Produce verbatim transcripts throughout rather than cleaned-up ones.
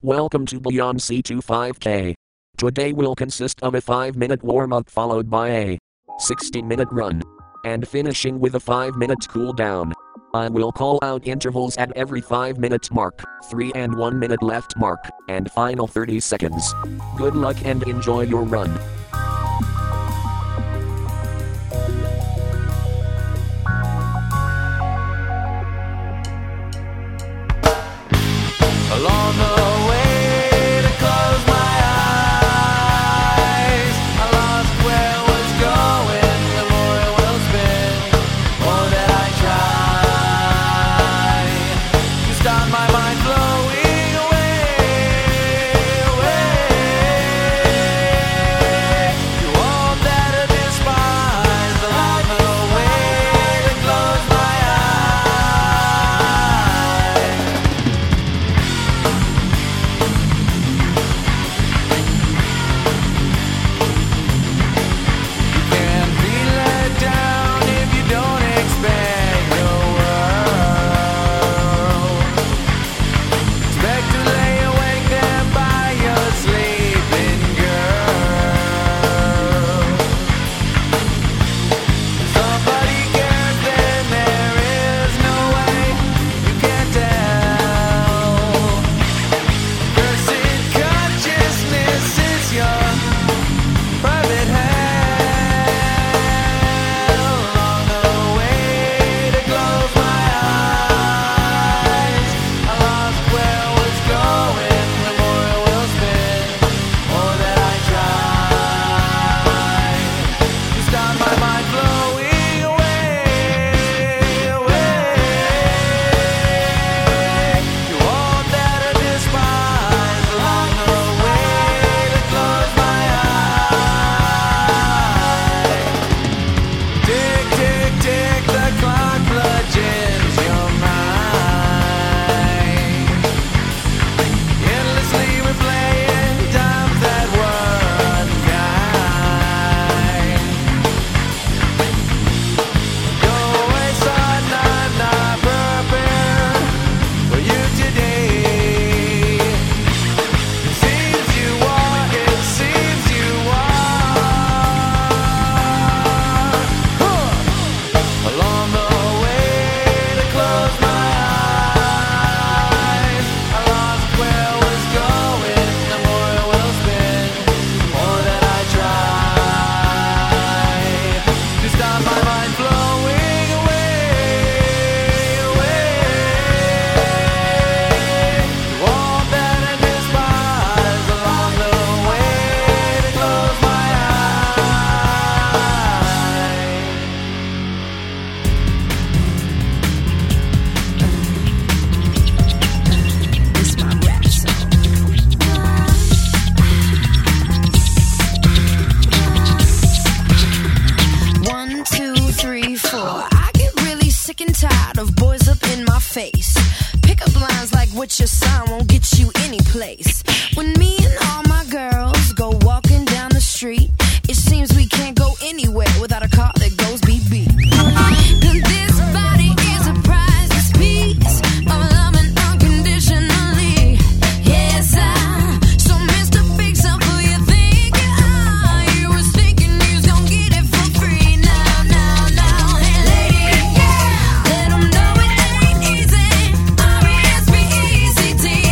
Welcome to Beyond C twenty-five K. Today will consist of a five minute warm-up followed by a sixty minute run, and finishing with a five minute cool down. I will call out intervals at every five minute mark, three and one minute left mark, and final thirty seconds. Good luck and enjoy your run. Along the way to close my eyes, I lost where I was going. The more it will spin, more that I try to stop my mind flowing away, away to all that I despise. Along the way to close my eyes. Can't be let down if you don't expect your world. Expect to lay awake there by your sleeping girl. If somebody cares, then there is no way you can tell. Cursed consciousness is your private hell. Along the way to close my eyes, I lost where I was going. The more it will spin, more that I try to stop my mind flowing away, away to all that I despise. Along the way to close my eyes. Tick, tick, tick, the clock bludgeons your mind, endlessly replaying times that were unkind. Go away, son, I'm not prepared for you today. It seems you are, it seems you are. Huh. Along the way to close my eyes, I lost where I was going. The more it will spin, the more that I try to stop my mind flowing away, away to all that I despise. Along the way to close my eyes. This my rap song. One, two, three, four. I get really sick and tired of boys up in my face. Pickup lines like what your sign won't get you any place. When me and all my girls go walking down the street, it seems we can't go anywhere without a car that goes beep beep. This body is a priceless piece of loving unconditionally. Yes, I. So Mister Fix Up, who you think you are? You was thinking you was gonna get it for free. Now, now, now, hey lady, let 'em know it ain't easy. R E S P E C T.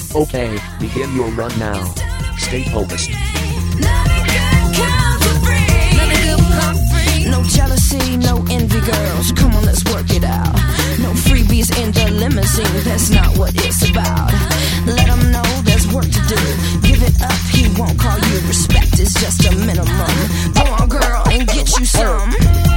Okay, begin your run now. Stay focused. No jealousy, no envy, girls. Come on, let's work it out. No freebies in the limousine, that's not what it's about. Let him know there's work to do. Give it up, he won't call you. Respect is just a minimum. Go on, girl, and get you some.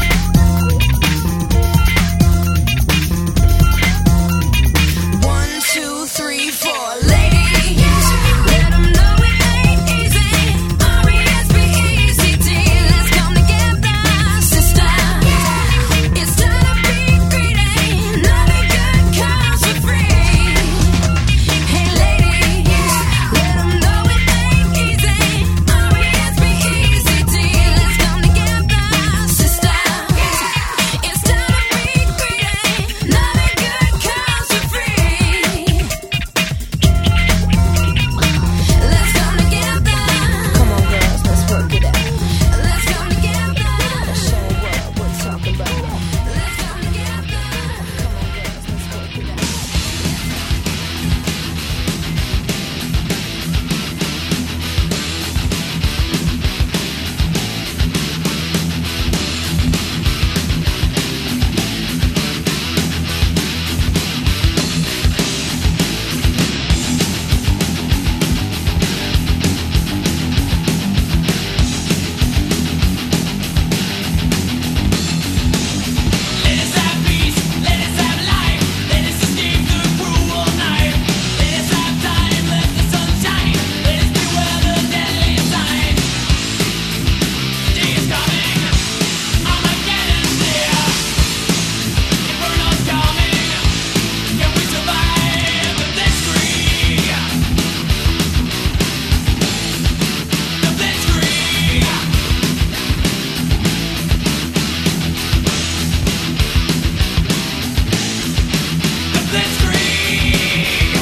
One, two, three, four, ladies. Let him know it ain't easy. R E S P E C T. Let's come together, sister. It's time to be greedy. Nothing good comes for free. Hey, ladies, let him know it ain't easy. R E S P E C T. Let's come together, sister. It's time to be greedy. Nothing good comes for free. Let's come together. Come on, girls, let's work it out. Let's come together. Let's show what we're talking about. Let's come together. Come on, girls, let's work it out. Let us have peace, let us have life, let us escape the cruel night. Let us have time, let the sun shine, let us beware the deadly sign. The day is coming, Armageddon's near. Inferno's coming, can we survive the blitzkrieg? The blitzkrieg. The blitzkrieg.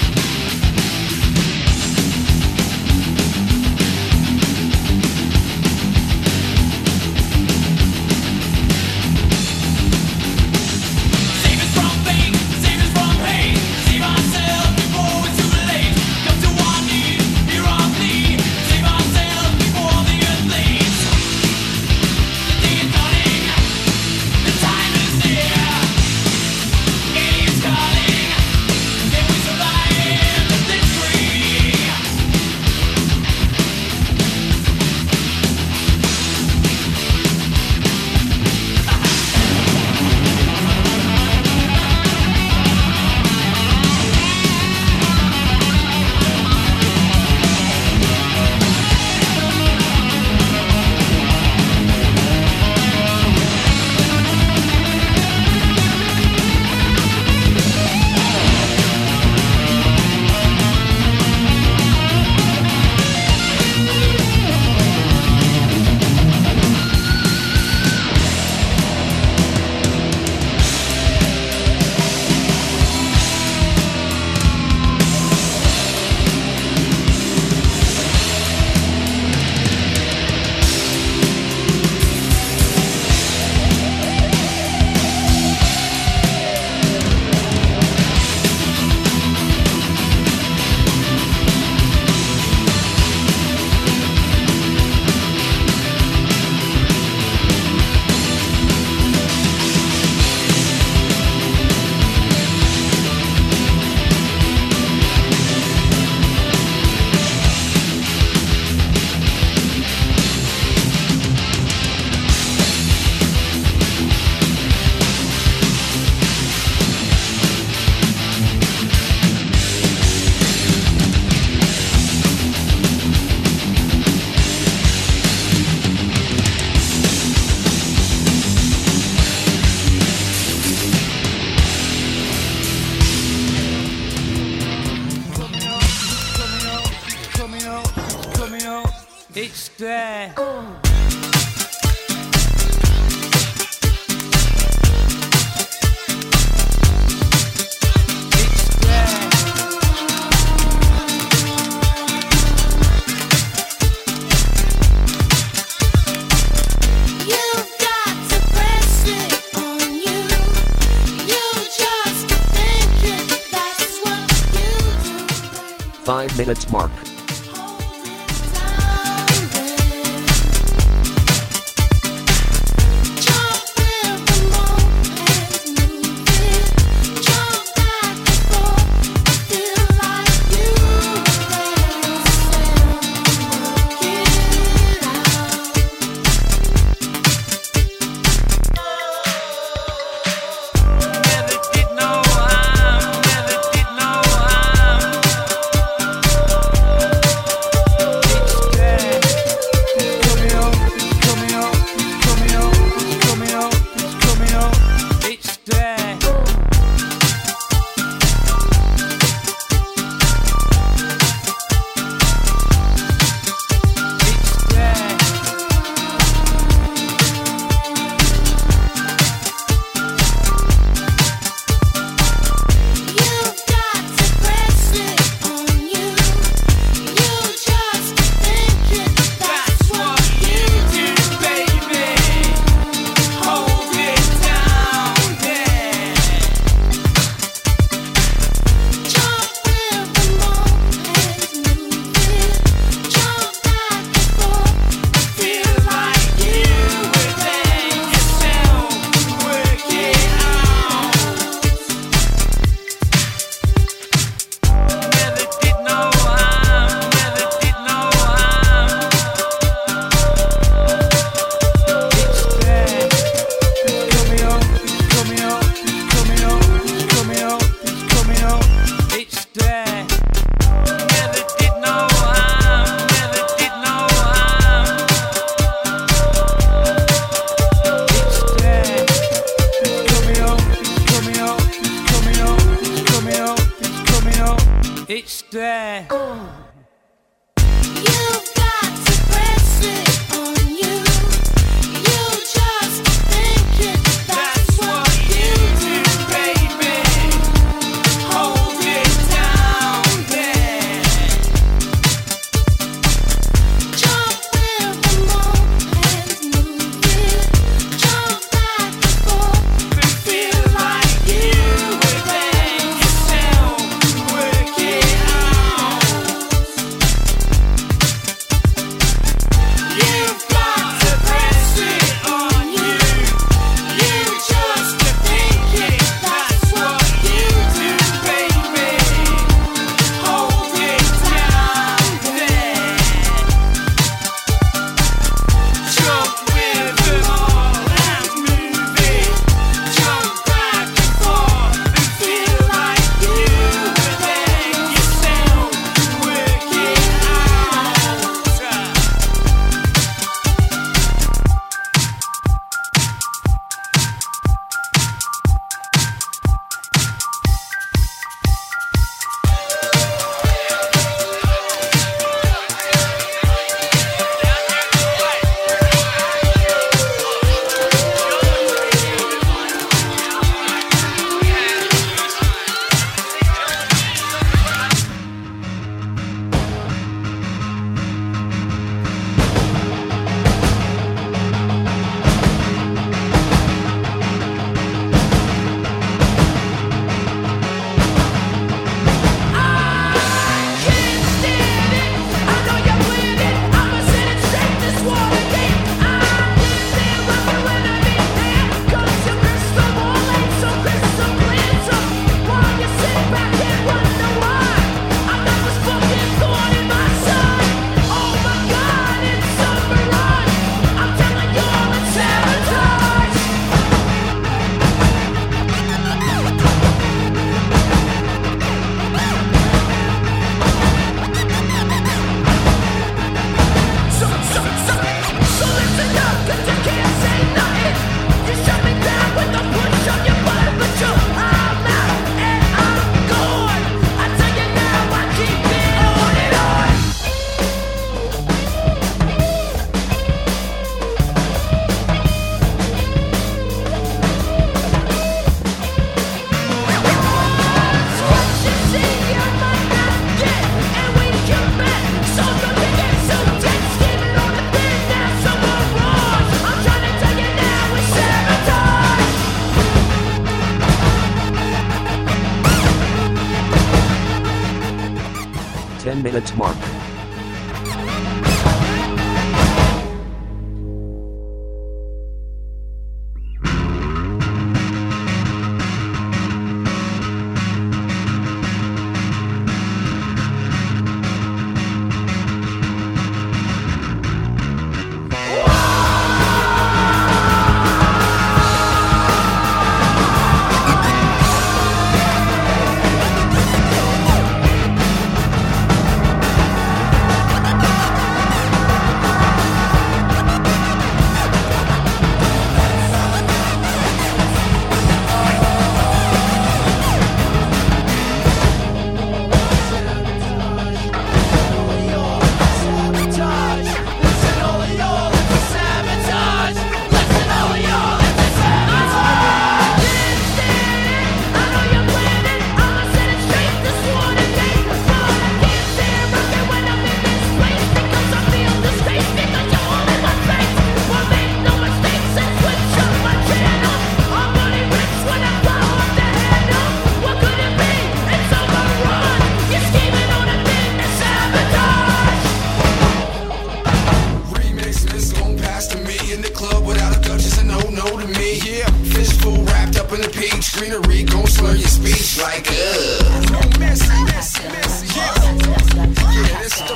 Save us from fate, save us from hate, save ourselves before it's too late. Come to our knees, hear our plea, save ourselves before the earth bleeds. The day is dawning, the time is near. Aliens calling, can we survive the blitzkrieg? Coming out, coming out, it's there. It's there. You've got to press it on you. You just think it, that's what you do, baby. five minutes mark. It's there. You've got to press it on you. You just think it. That's what you do, baby. Hold it down there. Jump with the moment, move it. Jump back and forth. Feel like you were there yourself. Work it out. You ten minute mark. Greenery gon' slur your speech like ugh. No messy, messy, messy, yeah. Yeah, this is the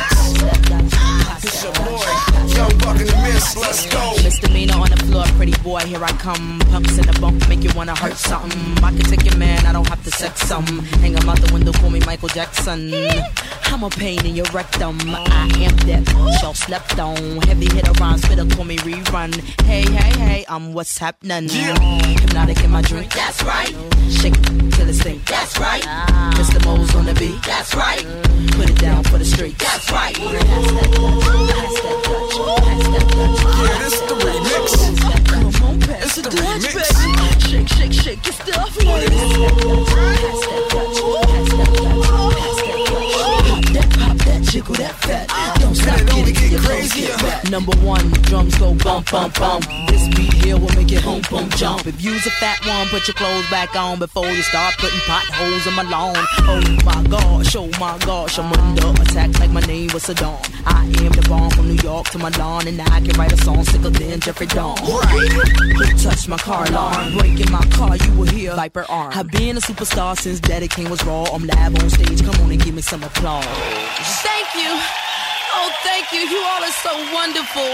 remix. It's your boy, Young Buck in the Mist. Let's go. Misdemeanor on the floor, pretty boy, here I come. Punks in the bump, make you wanna hurt something. I can take your man, I don't have to sex some. Hang him out the window, call me Michael Jackson. I'm a pain in your rectum. I am that y'all slept on. Heavy hitter rhyme, spitter, call me rerun. Hey, hey, hey, I'm what's happening. Yeah. Hypnotic in my drink, that's right. Shake it till it stink, that's right. Mister Mo's on the beat, that's right. Put it down for the street, that's right. Pass that Dutch, pass that Dutch, pass that Dutch. Yeah, this is the remix. Come on, pass This is the the Dutch, remix. baby. Shake, shake, shake your stuff, baby. Pass that Dutch, pass that Dutch, pass that Dutch, pass that Dutch. That pop, that jiggle, that fat. Don't stop, And it only get it till get your clothes crazier. get wet. Number one, drums go bump, bump, bump. This beat here will make it boom, boom, jump. If you's a fat one, put your clothes back on before you start putting potholes in my lawn. Oh my gosh, oh my gosh, I'm under attack like my name was Saddam. I am the bomb from New York to Milan, and I can write a song sicker than Jeffrey Dawn. Who touched my car alarm? Breaking my car, you will hear Viper arm. I've been a superstar since Daddy King was raw. I'm live on stage, come on and give me some applause. Thank you. Oh, thank you. You all are so wonderful.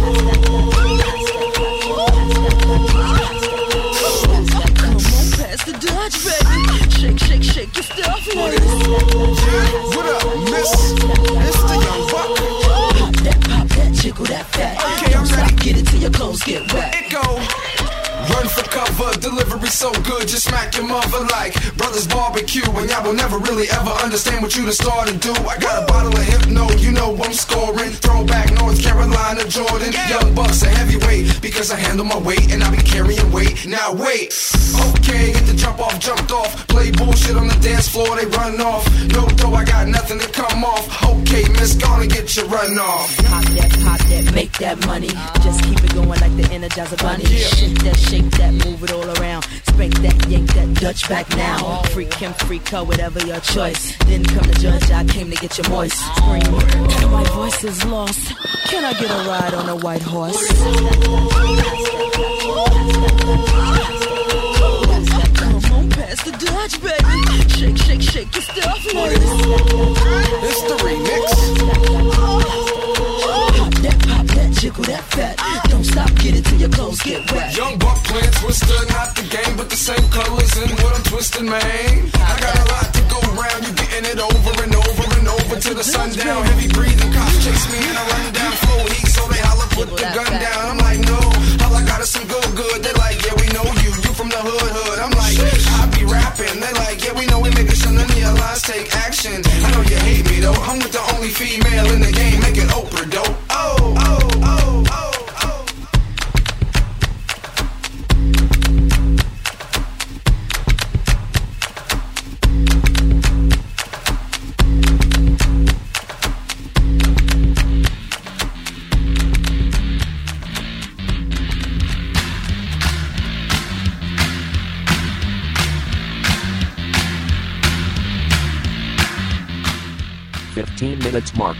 Come on, pass the Dutch, baby. Shake, shake, shake your stuff, baby. What up, miss? It's the Young Buck. Pop that, pop that, jiggle that fat. Okay, I'm Don't stop, ready. get it till your clothes get wet. It go. Run for cover, delivery so good, just smack your mother like Brothers Barbecue. And y'all will never really ever understand what you done started to do. I got a bottle of Hypno, you know I'm scoring. Throwback North Carolina Jordan. Young Buck's a heavyweight because I handle my weight and I be carrying weight. Now wait, okay, get the jump off, jumped off. Play bullshit on the dance floor, they run off. No though, I got nothing to come off. Okay, miss, gonna get your run off. Pop that, pop that, make that money. Just keep it going like the Energizer Bunny. Yeah. Shake that, shake that, move it all around. Spank that, yank that, Dutch back now. Freak him, freak her, whatever your choice. Then come to judge, I came to get you moist. Scream, oh, my voice is lost. Can I get a ride on a white horse? Come on, pass the Dutch, baby. Shake, shake, shake your stuff, ladies. It's the remix. Pop that, pop that, jiggle that fat. Don't stop, get it till your clothes get wet. Young Buck playing Twister, not the game, but the same colors and what I'm twisting, man. I got a lot to go round, you getting it over and over and over till the sundown. Heavy breathing, cops chase me and I run down flow heat, so they holler, put the gun down. I'm like, no, all I got is some good, good. They like, yeah, we know you, you from the hood, hood. I'm like, I be rapping. They like, yeah, we know we making sure none of your lines take action. I know you hate me though, I'm with the only female in the game, making Oprah dope. Oh, oh, oh, oh. fifteen minutes mark.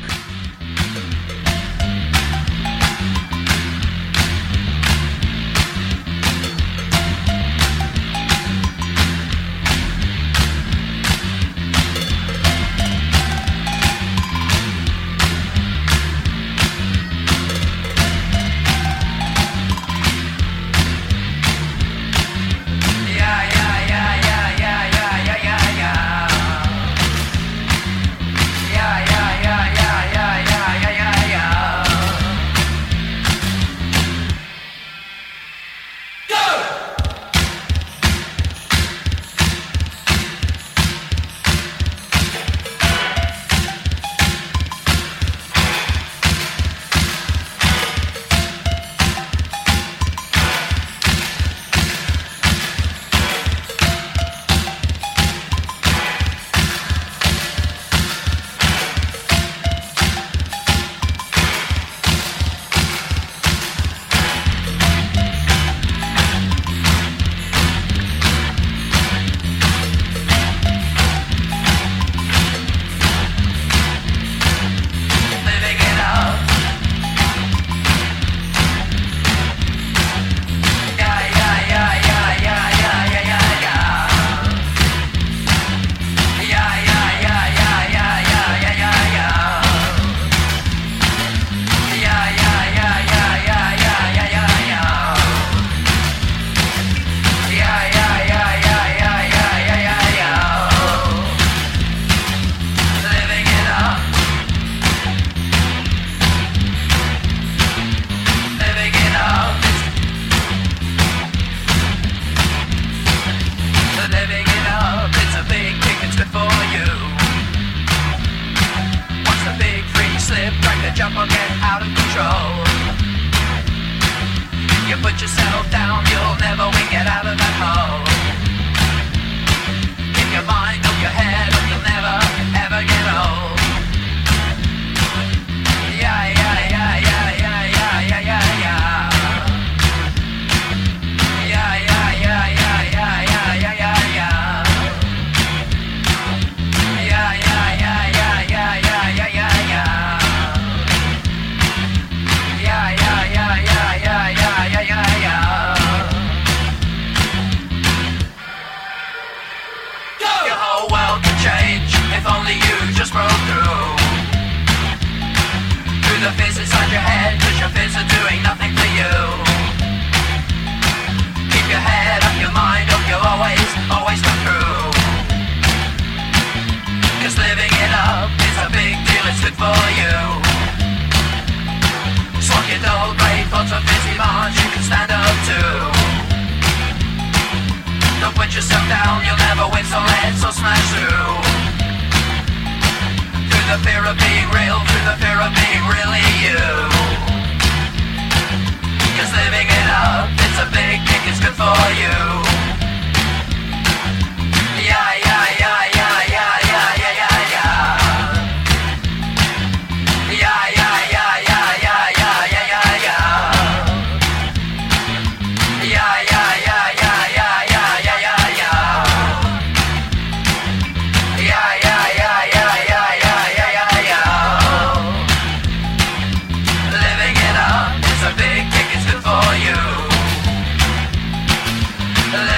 Living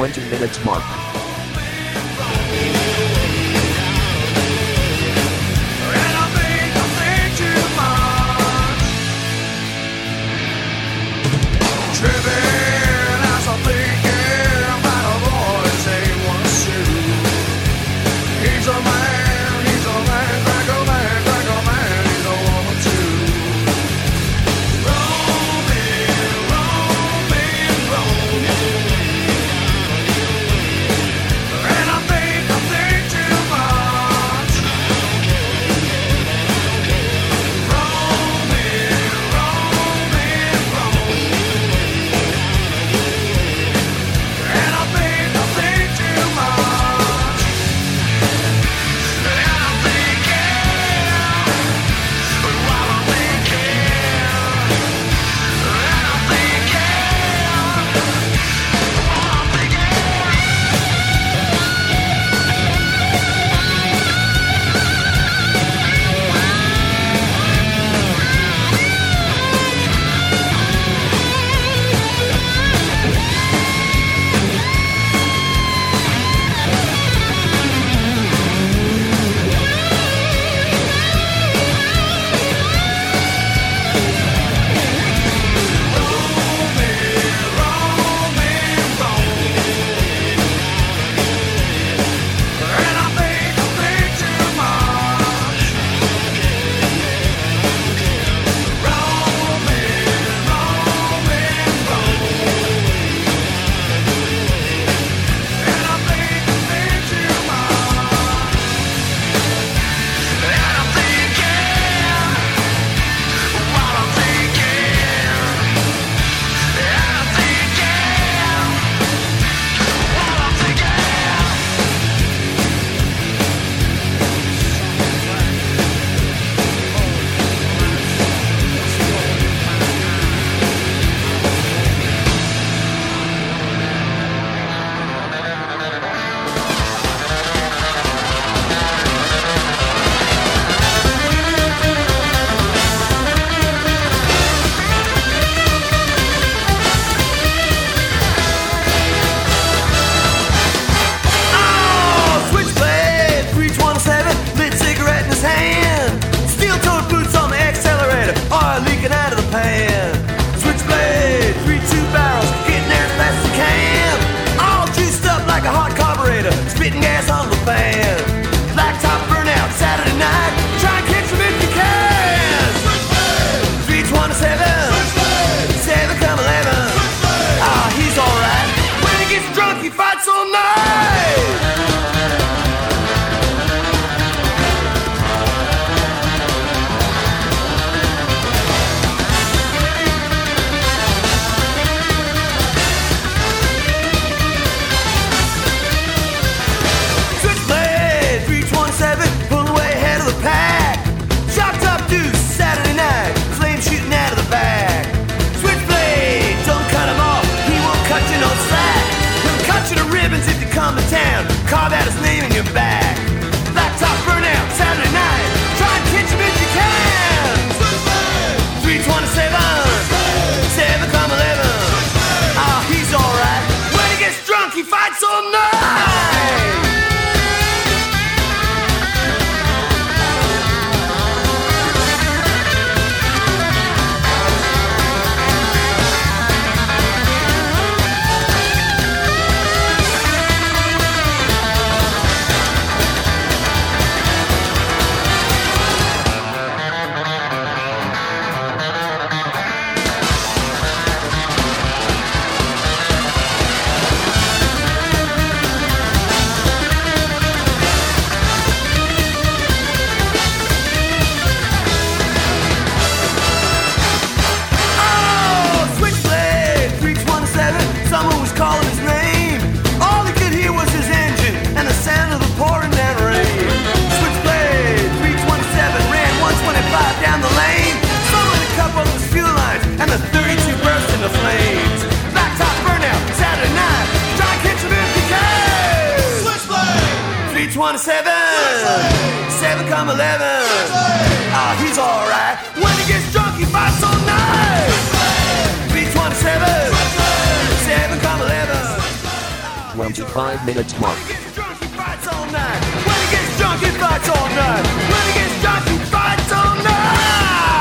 twenty minutes mark. And I think, I think too much. Tripping as I'm thinking about a boy saying what's true. He's a man, he's a man, like a man, like a man, he's a woman too. Roaming, roaming, roaming. And I think, I think too much. Roaming, roaming, roaming. And I think, I think too much. And I'm thinking, while I'm thinking, and I'm thinking, while I'm thinking. And I think, I think too much. Roaming, roaming, roaming. And I think, I think too much. And I'm thinking, while I'm thinking, and I'm thinking, while I'm thinking. Oh, switchblade, three twenty-seven, lit cigarette in his hand. Steel-toed boots on the accelerator, oil leaking out of the pan. Switchblade, three two barrels, getting there as fast as you can. All juiced up like a hot carburetor, spitting gas on the fan. Blacktop burnout, Saturday night, try and catch him if you can. three twenty-seven, seven come eleven. Ah, he's alright. When he gets drunk, he fights all night. Switchblade, three twenty-seven, pull away ahead of the pack. Shocked up deuce, Saturday night, flame shooting out of the back. Switchblade, don't cut him off, he won't cut you no slack. He'll cut you to ribbons if you come to town, carve out his name in your back. Blacktop burnout, Saturday night, try and catch him if you can. three twenty-seven, seven come eleven. Ah, he's alright. When he gets drunk, he fights all night. twenty-seven, seven come eleven. Ah, he's alright. When he gets drunk, he fights all night. three twenty-seven, seven come eleven. twenty-five minute mark. When he gets drunk, he fights all night. When he gets drunk, he fights all night. When he gets drunk, he fights all night.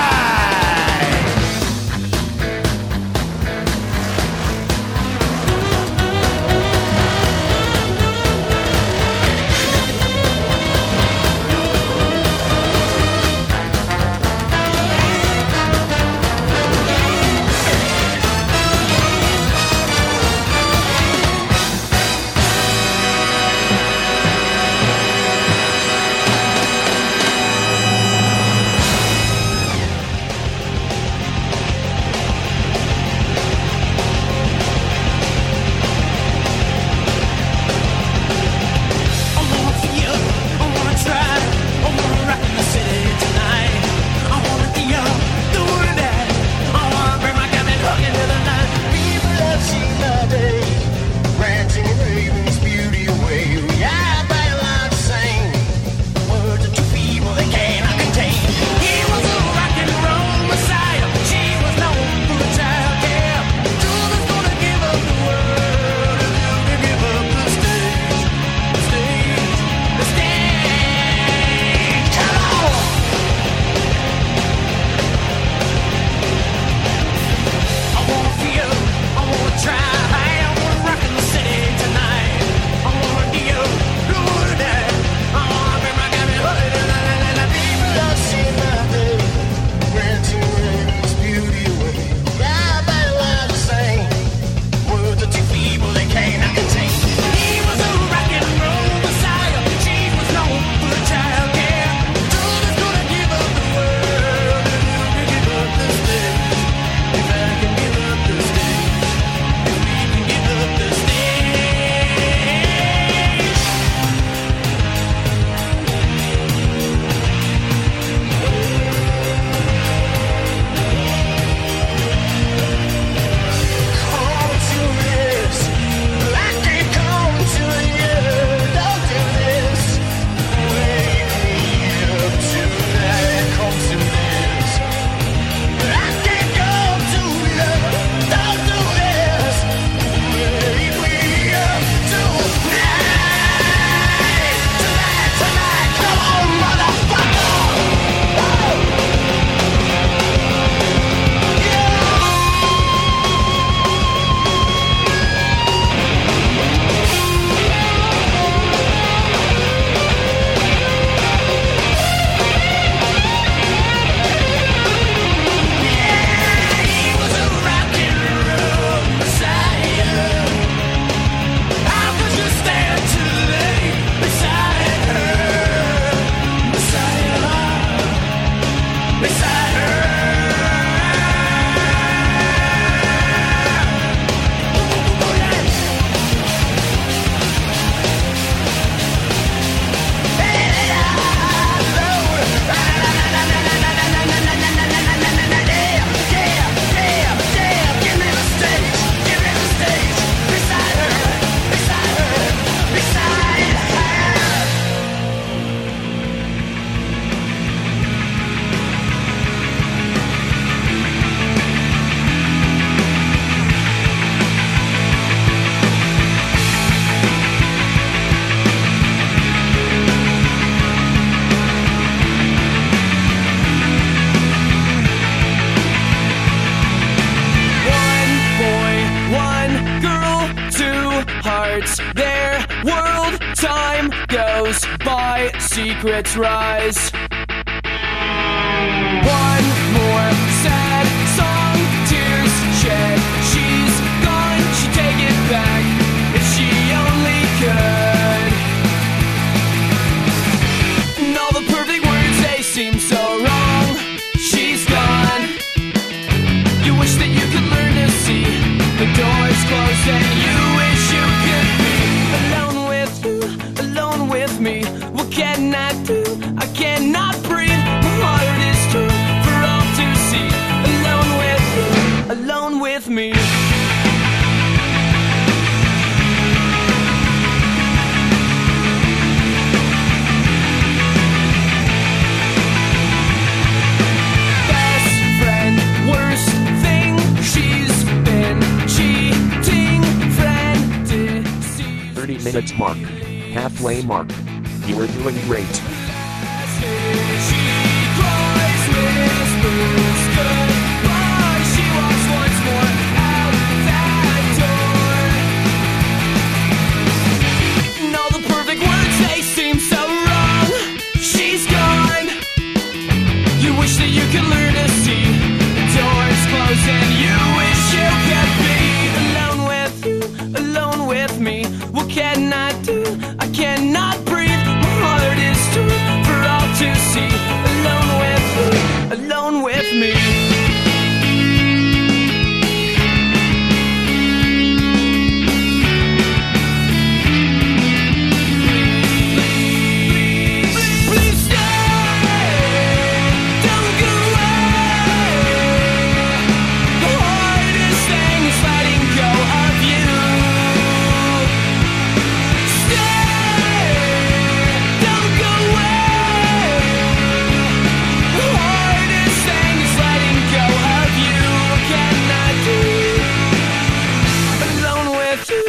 Their world time goes by, secrets rise. One more sad song, tears shed. She's gone, she'd take it back if she only could. And all the perfect words, they seem so wrong. She's gone. You wish that you could learn to see the doors closed and you wish you could be alone with you, alone with me. What can I do? I cannot breathe. My heart is true for all to see. Alone with you, alone with me. Best friend, worst thing, she's been cheating, friend, deceive. thirty minutes mark. Halfway mark. You are doing great. She cries, whispers goodbye. She walks once more out that door. And all the perfect words, they seem so wrong. She's gone. You wish that you could learn to see the doors closed, and you wish you could be alone with you, alone with me. What can I do? I cannot breathe. My heart is too for all to see. Alone with you, alone with me. Please stay, don't go away. The hardest thing is letting go of you. Stay, don't go away. The hardest thing is letting go of you. What can I do? Alone with you,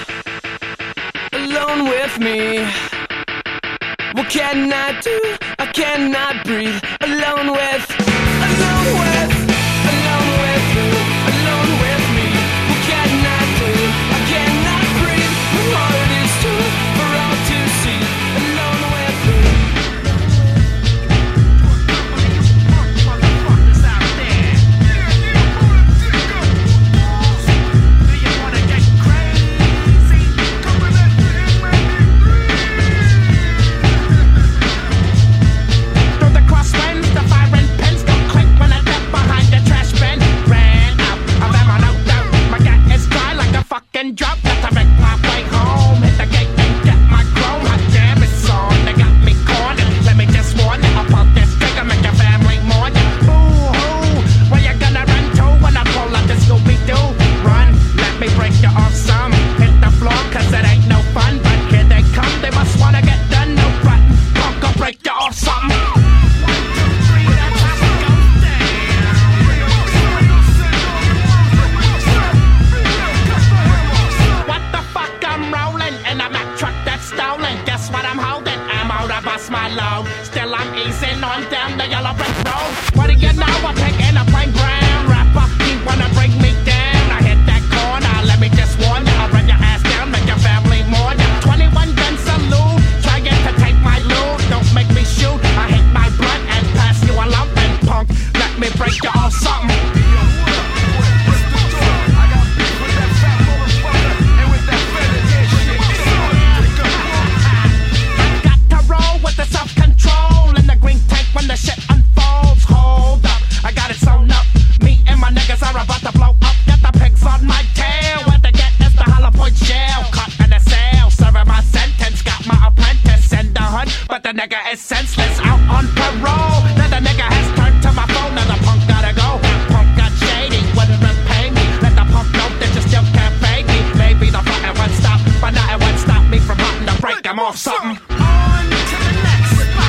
alone with me. What can I do? I cannot breathe. Alone with, alone with, alone with you, alone with me. What can I do? I cannot breathe. My heart is too for all to see. Alone with you. Through the crosswinds, the firing pins go click when I step behind the trash bin. Ran out of ammo, no doubt. My gat is dry like a fucking drought. Got to make my way home. Hit the gate and get my chrome. Hot damn, it's on. They got me cornered. Let me just warn you. I'll pump this trigger, make your family mourn you. Boo-hoo. Where you gonna run to when I pull out the Scooby-Doo? Run, let me break you off some. Hit the floor, cause it ain't no fun. But here they come, they must wanna get done. No front, punk, I'll break you off something. What the fuck, I'm rolling in a Mack truck that's stolen. Guess what I'm holding? I'm out of bust my load. Still I'm easing on down the yellow brick road. What do you know? I'm picking a plain brown rapper. You wanna bring me down? I hit that corner. Let me just warn you. I'll run your ass down, make your family mourn you. twenty-one gun salute. Trying to take my loot. Don't make me shoot. I hit my blunt and pass you a lump and punk. Let me break you off something. Got to roll with the self-control in the green tank when the shit unfolds. Hold up, I got it sewn up. Me and my niggas are about to blow up. Got the pigs on my tail. What they get is the hollow point shell. Cut in a sale, serving my sentence. Got my apprentice in the hood, but the nigga is senseless. Out on parole, now the nigga has turned to my phone. Now the punk gotta go. Punk got shady, wouldn't repay me. Let the punk know that you still can't fade me. Maybe the front it won't stop, but now it won't stop me from wanting to break him off something. On to the next spot.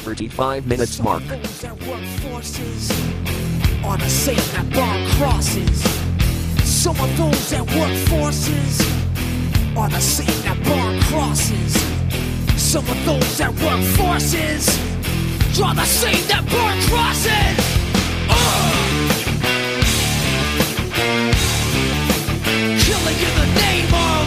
thirty-five minutes mark. Those that work forces are the same that burn crosses. Some of those that work forces are the same that burn crosses. Some of those that work forces are the same that burn crosses. Uh! Killing in the name of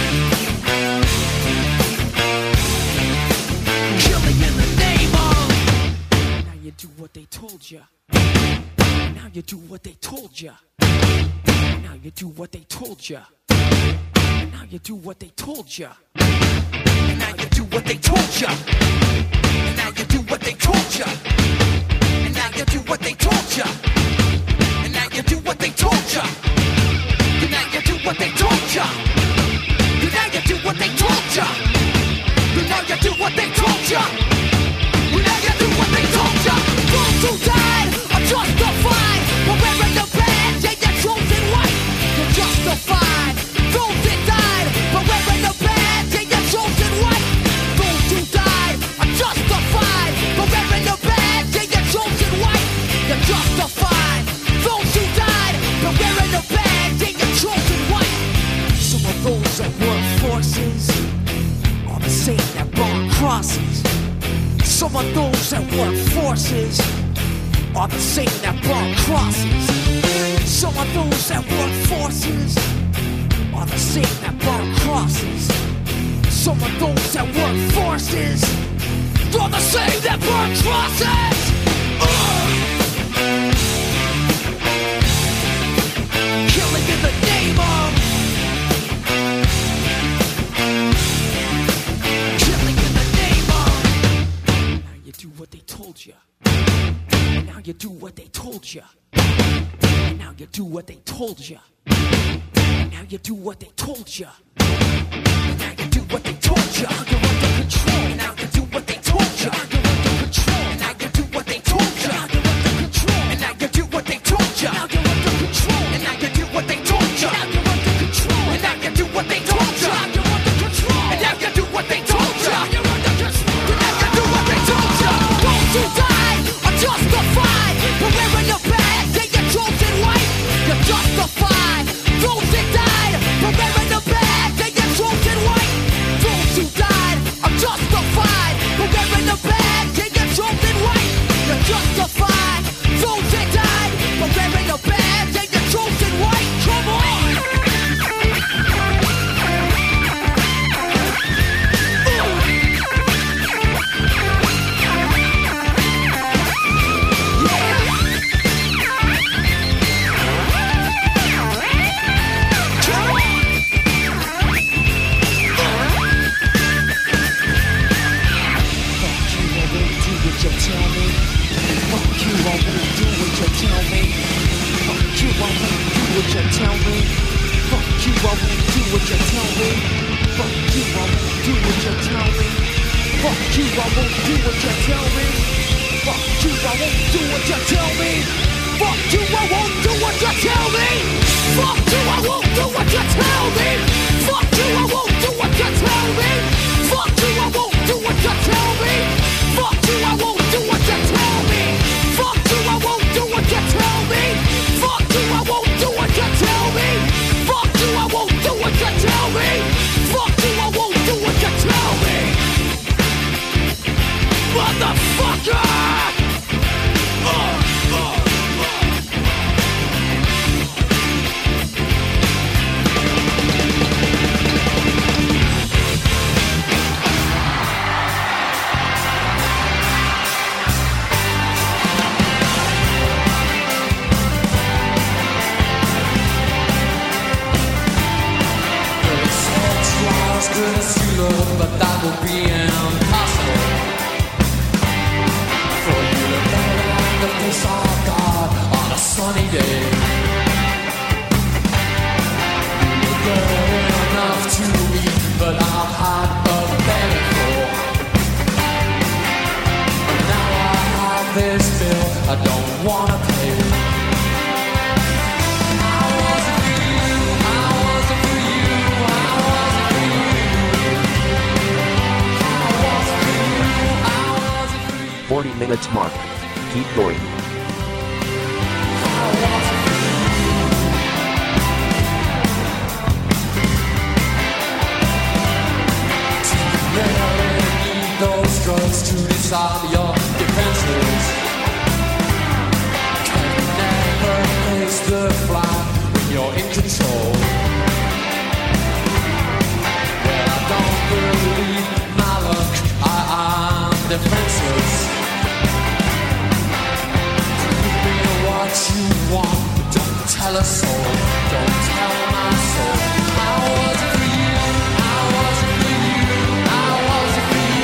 Killing in the name of Now you do what they told you. Now you do what they told you. Now you do what they told you. Now you do what they told you. Now you do what they told you. Now you do what they told you. And now you do what they told you. And now you do what they told you. And now you do what they told you. And now you do what they told you. And now you do what they told you. And now you do what they told you. Those who died are justified for wearing the badge and your chosen white. You're justified. Those that died for wearing the badge and your chosen white. Those who died are justified for wearing the badge and your chosen white. You're justified. Those who died for wearing the badge and your chosen white. Some of those that work forces are the same that burn crosses. Some of those that work forces are the same that burn crosses. Some of those that work forces are the same that burn crosses. Some of those that work forces are the same that burn crosses. Uh! Killing in the name of Killing in the name of Now you do what they told you. Now you do what they told you. Now you do what they told you. Now you do what they told you. Now you do what they told you. You're under control. Now you do what they told you. You're under control. Now you do what they told you. You're under control. And now you do what they told you. Now you're under control. And now you do what they told you. Now you're under control. And now you do what they told you. Now you're under control. And now you do what they told you. Now you're under control. And now you do what they told you. Those who died are justified for wearing the badge and your chosen white. You're justified. Those that died for wearing the badge and your chosen white. Those who died are justified for wearing the badge and your chosen white. You're justified. Those that died for wearing the badge and your chosen white. Come on. forty minutes mark. Keep going. Those drugs to disarm your defenses. Can never face the fly when you're in control. Well, I don't believe my luck, I am defenseless. Give me what you want, but don't tell a soul, don't tell my soul. I was for you, I was for you, I was for you.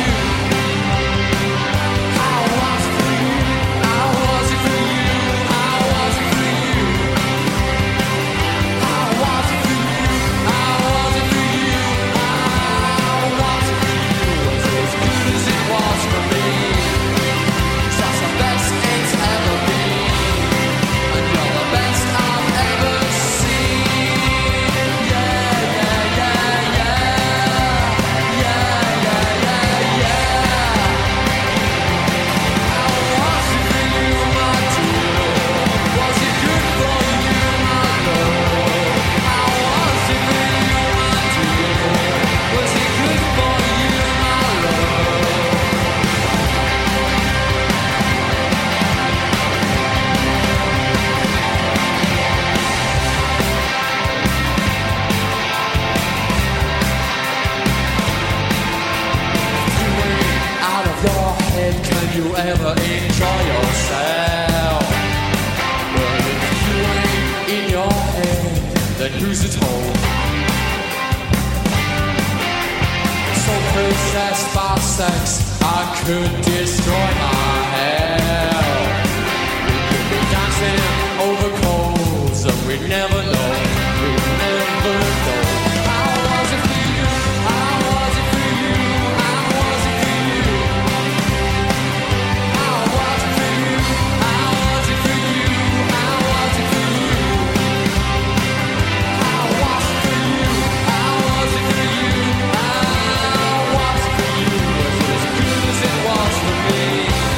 You ever enjoy yourself? Well, if you ain't in your head, then who's at home? So possessed by sex, I could destroy my hell. We could be dancing over coals, and we'd never know, we'd never know. How was it for you? How was it for you? How was it for you? It was for me.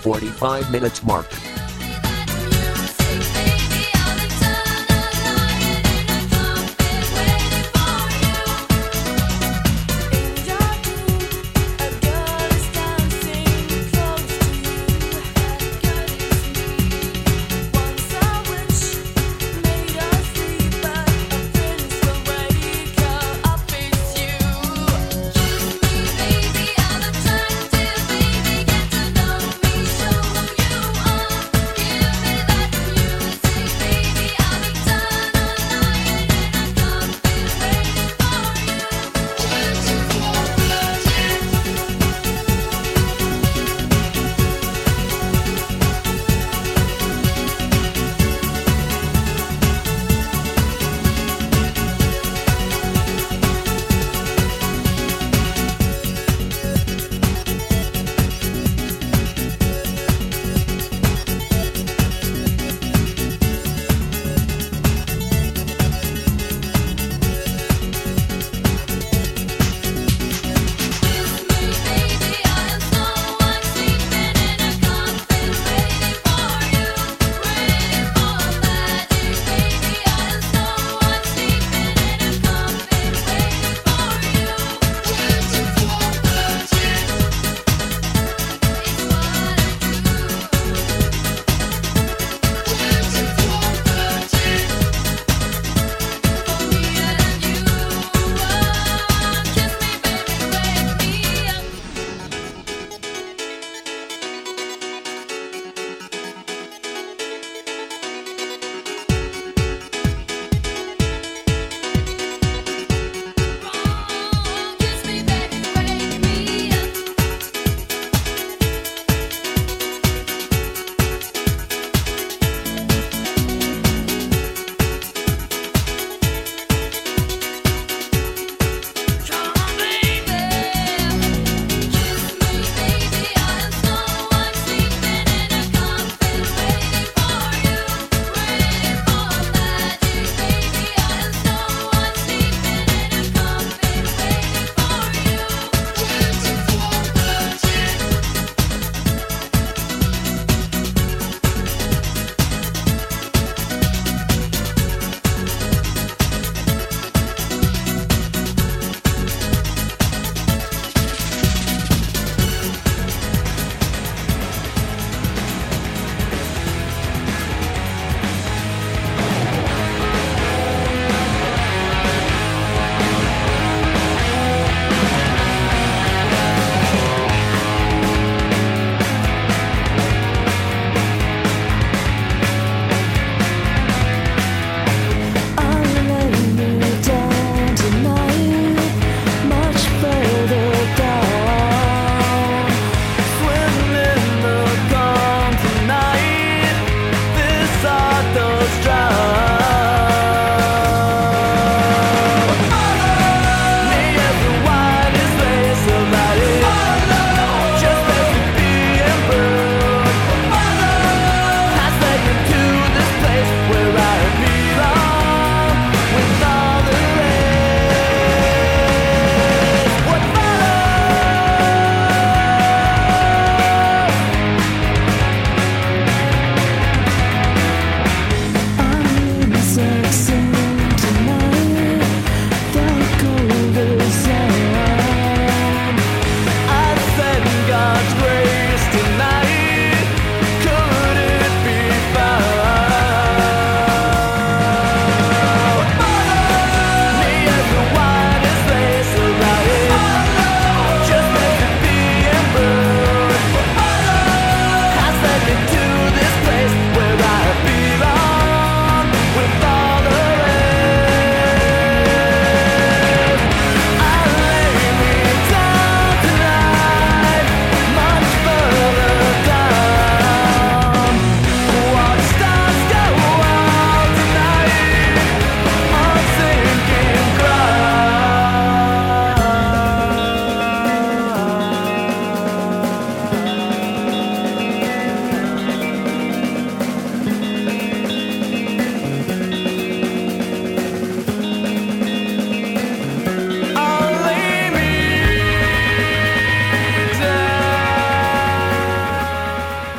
forty-five minute mark. Baby, I'm attractive, baby, get to know me, show who you are.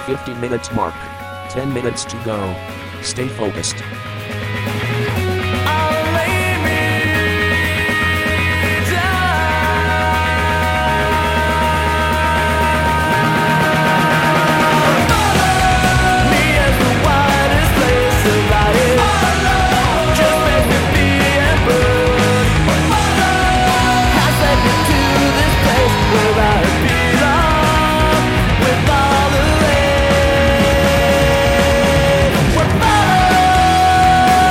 fifty minutes mark. ten minutes to go. Stay focused. We're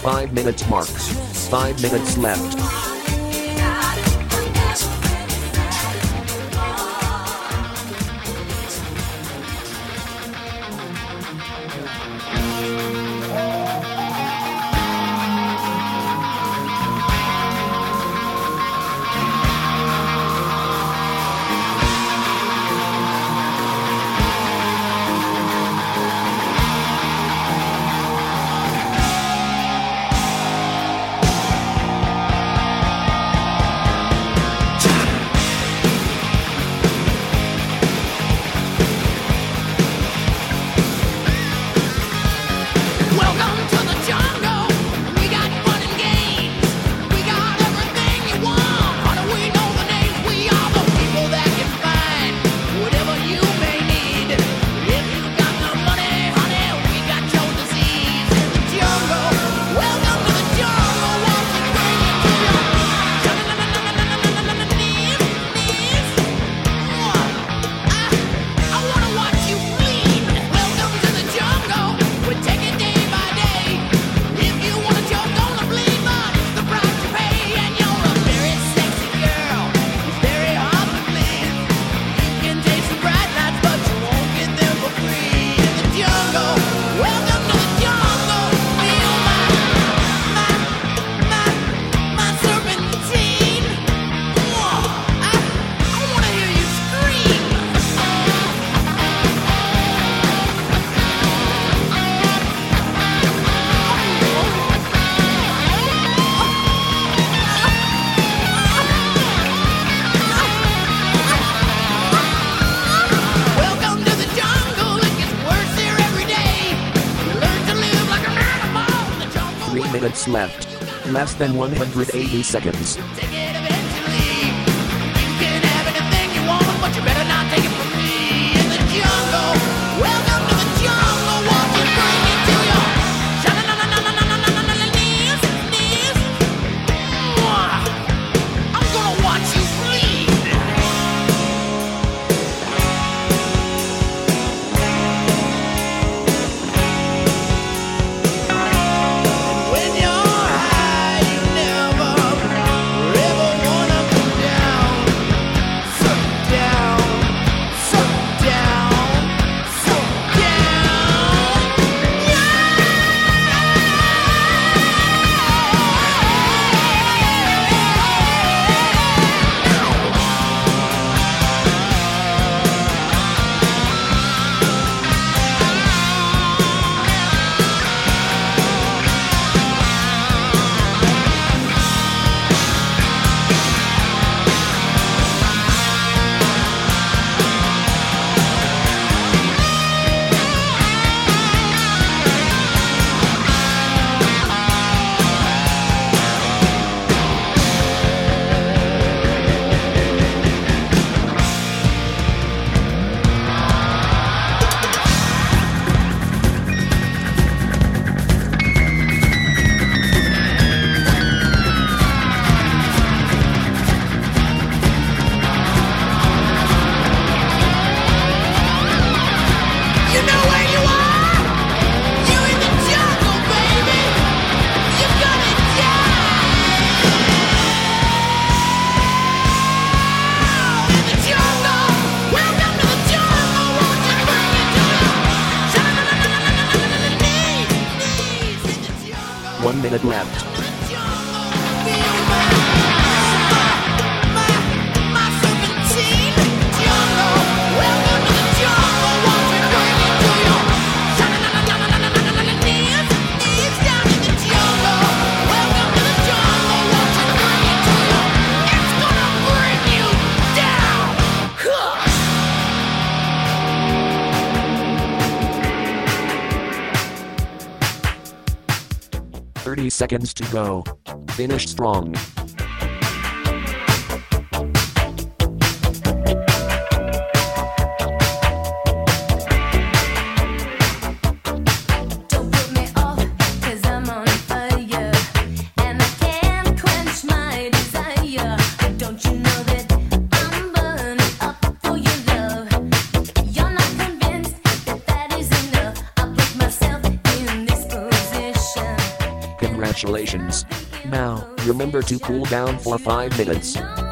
five minute mark. Five minutes left. Minutes left. Less than one hundred eighty seconds. One minute left. thirty seconds to go. Finish strong. Congratulations. Now, remember to cool down for five minutes.